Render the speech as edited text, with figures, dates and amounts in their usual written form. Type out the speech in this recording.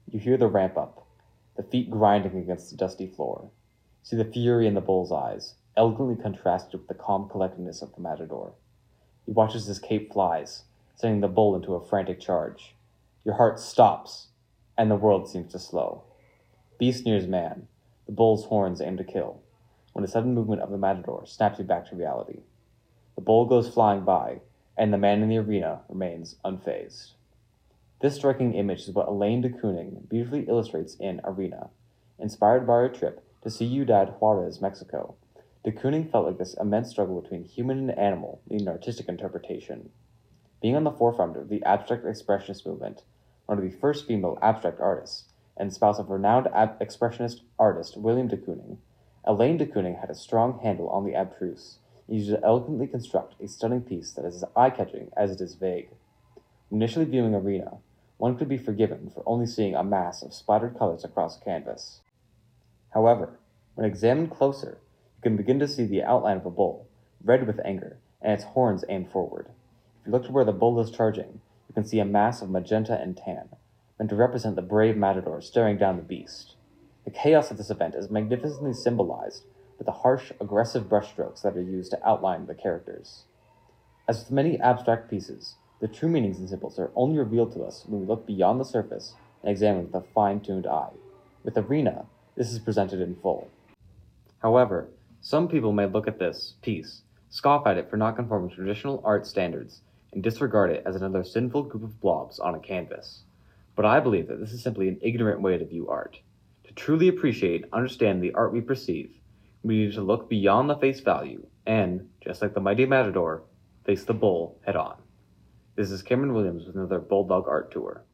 You hear the ramp up, the feet grinding against the dusty floor. See the fury in the bull's eyes, elegantly contrasted with the calm collectedness of the matador. He watches as Cape flies, sending the bull into a frantic charge. Your heart stops, and the world seems to slow. Beast nears man, the bull's horns aim to kill, when a sudden movement of the matador snaps you back to reality. The bull goes flying by, and the man in the arena remains unfazed. This striking image is what Elaine de Kooning beautifully illustrates in Arena. Inspired by her trip to Ciudad Juarez, Mexico, de Kooning felt like this immense struggle between human and animal needed artistic interpretation. Being on the forefront of the abstract expressionist movement, one of the first female abstract artists, and spouse of renowned expressionist artist William de Kooning, Elaine de Kooning had a strong handle on the abstruse, and used to elegantly construct a stunning piece that is as eye-catching as it is vague. When initially viewing Arena, one could be forgiven for only seeing a mass of splattered colors across a canvas. However, when examined closer, you can begin to see the outline of a bull, red with anger, and its horns aimed forward. If you look to where the bull is charging, you can see a mass of magenta and tan, meant to represent the brave matador staring down the beast. The chaos of this event is magnificently symbolized with the harsh, aggressive brushstrokes that are used to outline the characters. As with many abstract pieces, the true meanings and symbols are only revealed to us when we look beyond the surface and examine with a fine-tuned eye. With Arena, this is presented in full. However, some people may look at this piece, scoff at it for not conforming to traditional art standards, and disregard it as another sinful group of blobs on a canvas. But I believe that this is simply an ignorant way to view art. To truly appreciate and understand the art we perceive, we need to look beyond the face value and, just like the mighty matador, face the bull head on. This is Cameron Williams with another Bulldog Art Tour.